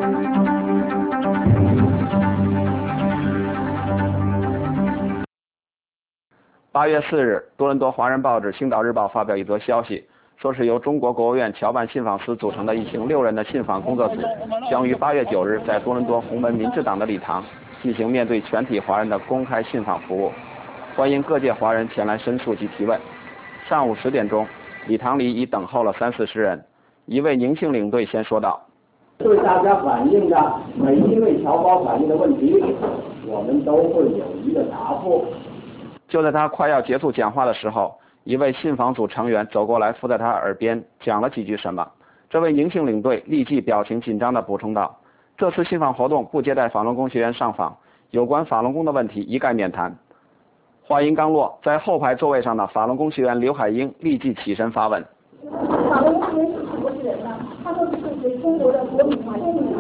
8月4日，多伦多华人报纸《星岛日报》发表一则消息，说是由中国国务院侨办信访司组成的一行6人的信访工作组，将于8月9日在多伦多红门民治党的礼堂进行面对全体华人的公开信访服务，欢迎各界华人前来申诉及提问。上午10点钟，礼堂里已等候了30-40人。一位宁姓领队先说道：“ 对大家反映的每一位侨胞反映的问题，我们都会有一个答复。” 就在他快要结束讲话的时候，一位信访组成员走过来，附在他耳边讲了几句什么。这位宁姓领队立即表情紧张地补充道：“这次信访活动不接待法轮功学员上访，有关法轮功的问题一概免谈。”话音刚落，在后排座位上的法轮功学员刘海英立即起身发问：“ 法轮功学员是什么人呢？他们是中国的国民吗？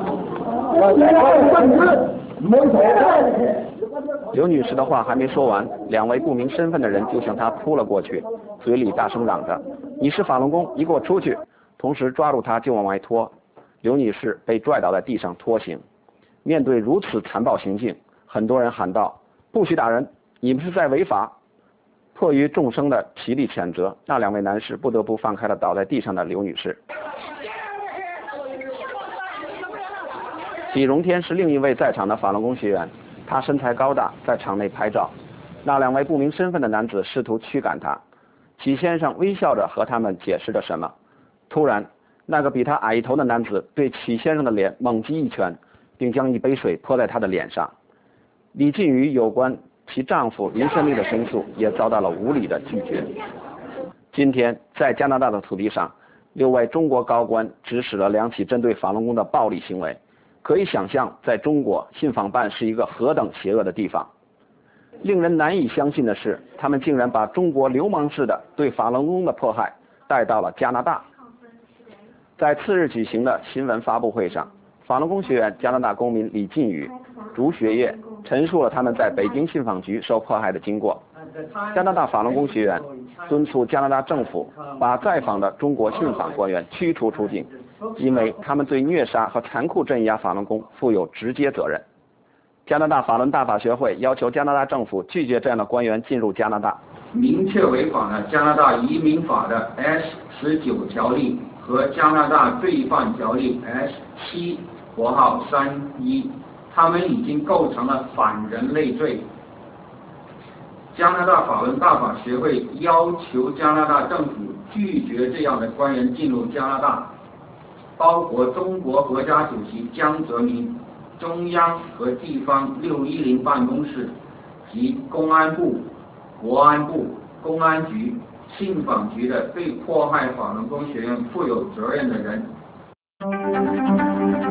刘女士的话还没说完，2位不明身份的人就向她扑了过去，嘴里大声嚷着：“你是法轮功，你给我出去！”同时抓住她就往外拖。刘女士被拽倒在地上拖行。面对如此残暴行径，很多人喊道：“不许打人，你们是在违法！”迫于众生的齐力谴责，那2位男士不得不放开了倒在地上的刘女士。李荣天是另一位在场的法轮功学员，他身材高大，在场内拍照。那2位不明身份的男子试图驱赶他。齐先生微笑着和他们解释着什么。突然，那个比他矮1头的男子对齐先生的脸猛击一拳，并将一杯水泼在他的脸上。李进宇有关其丈夫林胜利的申诉也遭到了无理的拒绝。今天，在加拿大的土地上，6位中国高官指使了2起针对法轮功的暴力行为。可以想象，在中国，信访办是一个何等邪恶的地方。令人难以相信的是，他们竟然把中国流氓式的对法轮功的迫害带到了加拿大。在次日举行的新闻发布会上，法轮功学员加拿大公民李进宇、朱学业陈述了他们在北京信访局受迫害的经过。加拿大法轮功学员敦促加拿大政府把在访的中国信访官员驱逐出境，因为他们对虐杀和残酷镇压法轮功负有直接责任。加拿大法轮大法学会要求加拿大政府拒绝这样的官员进入加拿大， 明确违反了加拿大移民法的 S19 条例和加拿大罪犯条例 S7(3)1，他们已经构成了反人类罪。加拿大法轮大法学会要求加拿大政府拒绝这样的官员进入加拿大，包括中国国家主席江泽民、中央和地方610办公室及公安部、国安部、公安局、信访局的对迫害法轮功学员负有责任的人。